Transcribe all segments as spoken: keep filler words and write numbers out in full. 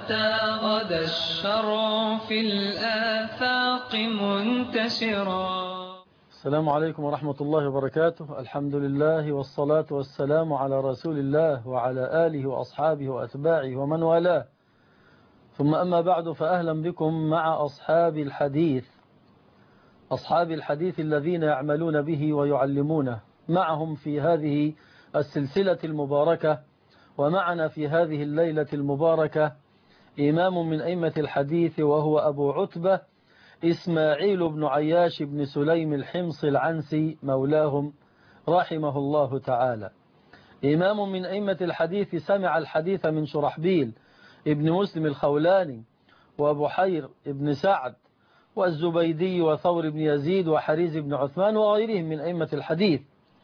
حتى غدا الشرع في الآفاق منتشرا. السلام عليكم ورحمة الله وبركاته. الحمد لله والصلاة والسلام على رسول الله وعلى آله وأصحابه وأتباعه ومن والاه، ثم أما بعد، فأهلا بكم مع أصحاب الحديث أصحاب الحديث الذين يعملون به ويعلمونه، معهم في هذه السلسلة المباركة، ومعنا في هذه الليلة المباركة إمام من أئمة الحديث، وهو أبو عتبة إسماعيل بن عياش بن سليم الحمص العنسي مولاهم رحمه الله تعالى. إمام من أئمة الحديث، سمع الحديث من شرحبيل ابن مسلم الخولاني وبحير ابن سعد والزبيدي وثور بن يزيد وحريز بن عثمان وغيرهم من أئمة الحديث،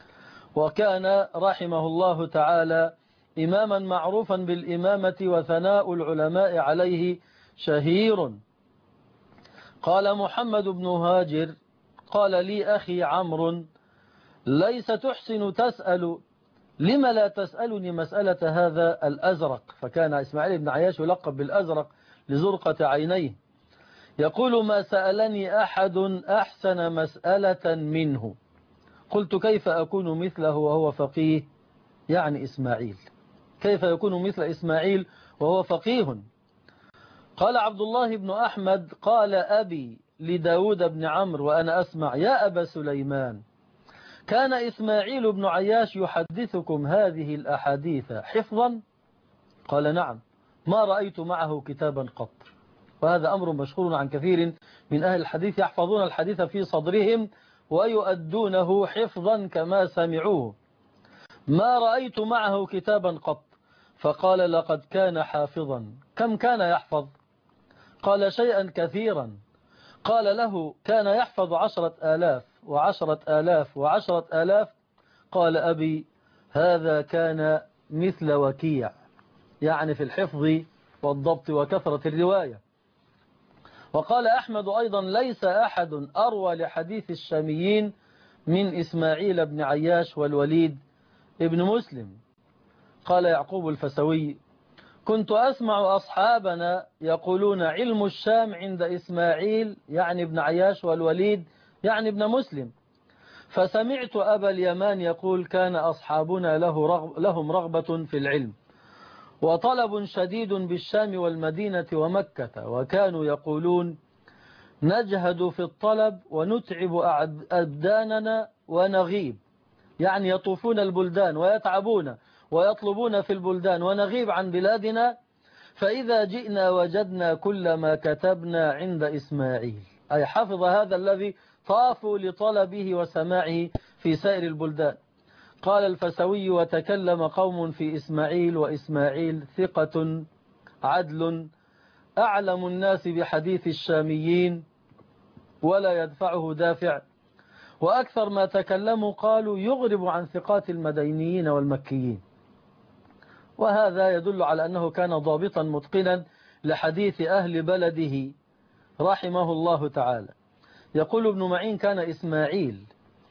وكان رحمه الله تعالى إماما معروفا بالإمامة، وثناء العلماء عليه شهير. قال محمد بن هاجر: قال لي أخي عمرو: ليس تحسن تسأل، لم لا تسألني مسألة هذا الأزرق؟ فكان إسماعيل بن عياش يلقب بالأزرق لزرقة عينيه. يقول: ما سألني أحد أحسن مسألة منه. قلت: كيف أكون مثله وهو فقيه؟ يعني إسماعيل، كيف يكون مثل إسماعيل وهو فقيه؟ قال عبد الله بن أحمد: قال أبي لداود بن عمرو وأنا أسمع: يا أبا سليمان، كان إسماعيل بن عياش يحدثكم هذه الأحاديث حفظا؟ قال: نعم، ما رأيت معه كتابا قط. وهذا أمر مشهور عن كثير من أهل الحديث، يحفظون الحديث في صدرهم ويؤدونه حفظا كما سمعوه. ما رأيت معه كتابا قط. فقال: لقد كان حافظا. كم كان يحفظ؟ قال: شيئا كثيرا. قال له: كان يحفظ عشرة آلاف وعشرة آلاف وعشرة آلاف. قال أبي: هذا كان مثل وكيع، يعني في الحفظ والضبط وكثرة الرواية. وقال أحمد أيضا: ليس أحد أروى لحديث الشاميين من إسماعيل بن عياش والوليد ابن مسلم. قال يعقوب الفسوي: كنت أسمع أصحابنا يقولون علم الشام عند إسماعيل، يعني ابن عياش، والوليد يعني ابن مسلم. فسمعت أبا اليمان يقول: كان أصحابنا له رغب لهم رغبة في العلم وطلب شديد بالشام والمدينة ومكة، وكانوا يقولون: نجهد في الطلب ونتعب أبداننا ونغيب، يعني يطوفون البلدان ويتعبون ويطلبون في البلدان ونغيب عن بلادنا، فإذا جئنا وجدنا كل ما كتبنا عند إسماعيل. أي حفظ هذا الذي طافوا لطلبه وسماعه في سائر البلدان. قال الفسوي: وتكلم قوم في إسماعيل، وإسماعيل ثقة عدل أعلم الناس بحديث الشاميين ولا يدفعه دافع، وأكثر ما تكلموا قالوا يغرب عن ثقات المدينيين والمكيين. وهذا يدل على أنه كان ضابطا متقنا لحديث أهل بلده رحمه الله تعالى. يقول ابن معين: كان إسماعيل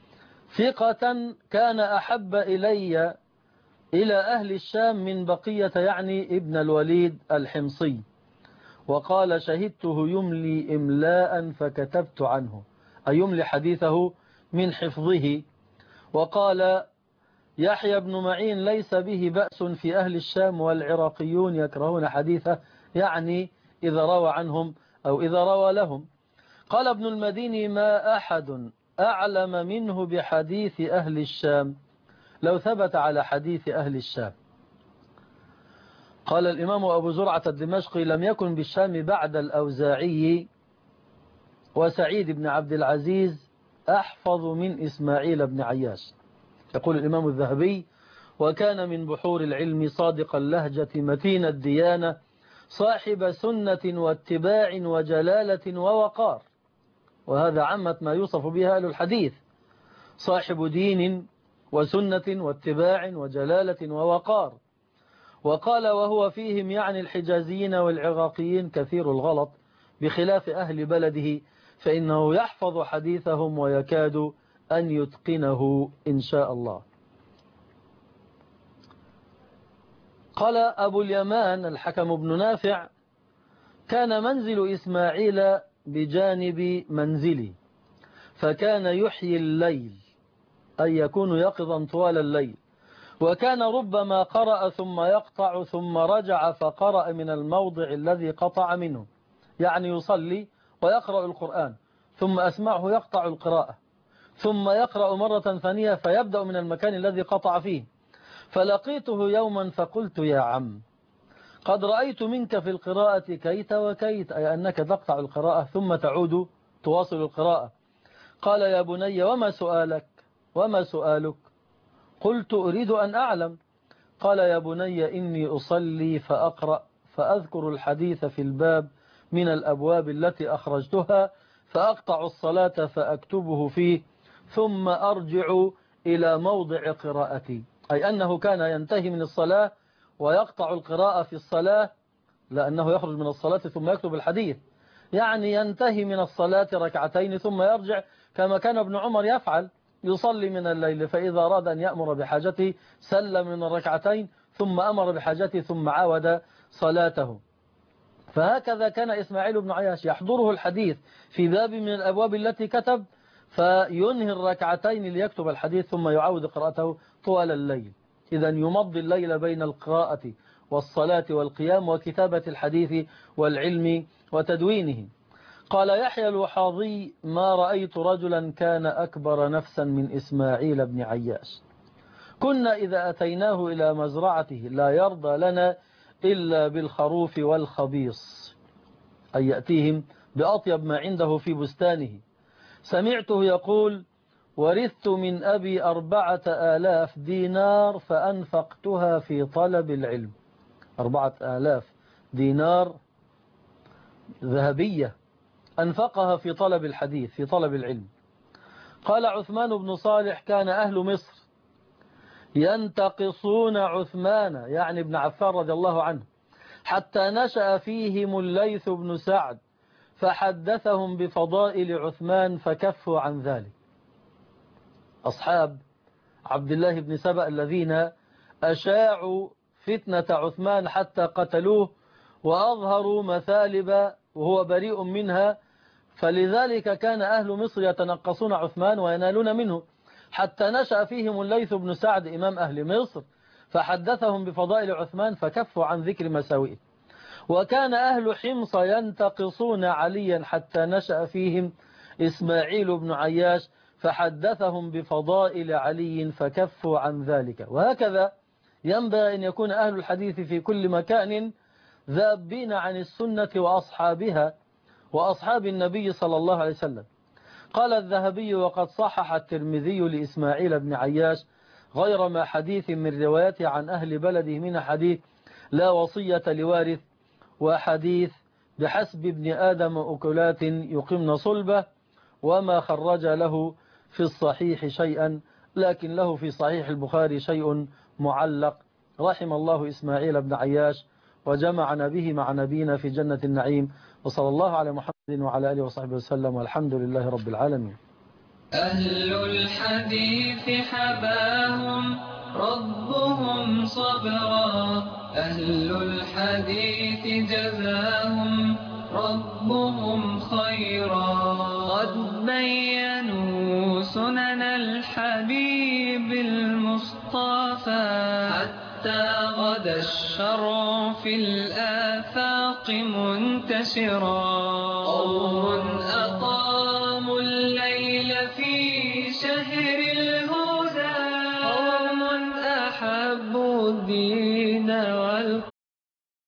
ثقة كان أحب إلي إلى أهل الشام من بقية، يعني ابن الوليد الحمصي. وقال: شهدته يملي إملاء فكتبت عنه، أي يملي حديثه من حفظه. وقال يحيى بن معين: ليس به بأس في أهل الشام والعراقيون يكرهون حديثه، يعني إذا روى عنهم أو إذا روى لهم. قال ابن المديني: ما أحد أعلم منه بحديث أهل الشام لو ثبت على حديث أهل الشام. قال الإمام أبو زرعة الدمشقي: لم يكن بالشام بعد الأوزاعي وسعيد بن عبد العزيز أحفظ من إسماعيل بن عياش. يقول الإمام الذهبي: وكان من بحور العلم صادق اللهجة متين الديانة صاحب سنة واتباع وجلالة ووقار. وهذا عامة ما يوصف به أهل الحديث: صاحب دين وسنة واتباع وجلالة ووقار. وقال: وهو فيهم، يعني الحجازيين والعراقيين، كثير الغلط، بخلاف أهل بلده، فإنه يحفظ حديثهم ويكاد أن يتقنه إن شاء الله. قال أبو اليمان الحكم بن نافع: كان منزل إسماعيل بجانب منزلي، فكان يحيي الليل، أي يكون يقظا طوال الليل، وكان ربما قرأ ثم يقطع ثم رجع فقرأ من الموضع الذي قطع منه، يعني يصلي ويقرأ القرآن ثم أسمعه يقطع القراءة ثم يقرأ مرة ثانية فيبدأ من المكان الذي قطع فيه. فلقيته يوما فقلت يا عم، قد رأيت منك في القراءة كيت وكيت، أي أنك تقطع القراءة ثم تعود تواصل القراءة. قال يا بني وما سؤالك وما سؤالك؟ قلت أريد أن أعلم. قال يا بني إني أصلي فأقرأ فأذكر الحديث في الباب من الأبواب التي أخرجتها، فأقطع الصلاة فأكتبه فيه ثم أرجع إلى موضع قراءتي، أي أنه كان ينتهي من الصلاة ويقطع القراءة في الصلاة، لأنه يخرج من الصلاة ثم يكتب الحديث، يعني ينتهي من الصلاة ركعتين ثم يرجع كما كان ابن عمر يفعل، يصلي من الليل فإذا أراد أن يأمر بحاجته سلم من الركعتين ثم أمر بحاجته ثم عاود صلاته. فهكذا كان إسماعيل بن عياش يحضره الحديث في باب من الأبواب التي كتب، فينهي الركعتين ليكتب الحديث ثم يعاود قراءته طوال الليل. إذا يمضي الليل بين القراءة والصلاة والقيام وكتابة الحديث والعلم وتدوينه. قال يحيى الوحاضي ما رأيت رجلا كان أكبر نفسا من إسماعيل بن عياش، كنا إذا أتيناه إلى مزرعته لا يرضى لنا إلا بالخروف والخبيص، أي يأتيهم بأطيب ما عنده في بستانه. سمعته يقول ورثت من أبي أربعة آلاف دينار فأنفقتها في طلب العلم. أربعة آلاف دينار ذهبية أنفقها في طلب الحديث في طلب العلم. قال عثمان بن صالح كان أهل مصر ينتقصون عثمان، يعني ابن عفان رضي الله عنه، حتى نشأ فيهم الليث بن سعد فحدثهم بفضائل عثمان فكفوا عن ذلك. أصحاب عبد الله بن سبأ الذين أشاعوا فتنة عثمان حتى قتلوه وأظهروا مثالب وهو بريء منها، فلذلك كان أهل مصر يتنقصون عثمان وينالون منه، حتى نشأ فيهم الليث بن سعد إمام أهل مصر فحدثهم بفضائل عثمان فكفوا عن ذكر مساوئه. وكان أهل حمص ينتقصون عليا حتى نشأ فيهم إسماعيل بن عياش فحدثهم بفضائل علي فكفوا عن ذلك. وهكذا ينبغي أن يكون أهل الحديث في كل مكان ذابين عن السنة وأصحابها وأصحاب النبي صلى الله عليه وسلم. قال الذهبي وقد صحح الترمذي لإسماعيل بن عياش غير ما حديث من روايته عن أهل بلده من حديث لا وصية لوارث، وحديث بحسب ابن آدم أكلات يقمن صلبه، وما خرج له في الصحيح شيئا، لكن له في صحيح البخاري شيء معلق. رحم الله إسماعيل بن عياش وجمعنا به مع نبينا في جنة النعيم، وصلى الله على محمد وعلى آله وصحبه وسلم، والحمد لله رب العالمين. أهل الحديث حباهم ربهم صبرا، أهل الحديث جزاهم ربهم خيرا، قد بينوا سنن الحبيب المصطفى حتى غدا الشرع في الآفاق منتشرا. قوم أقاموا الليل في شهر الهدى، قوم أحبوا الدين والقرآن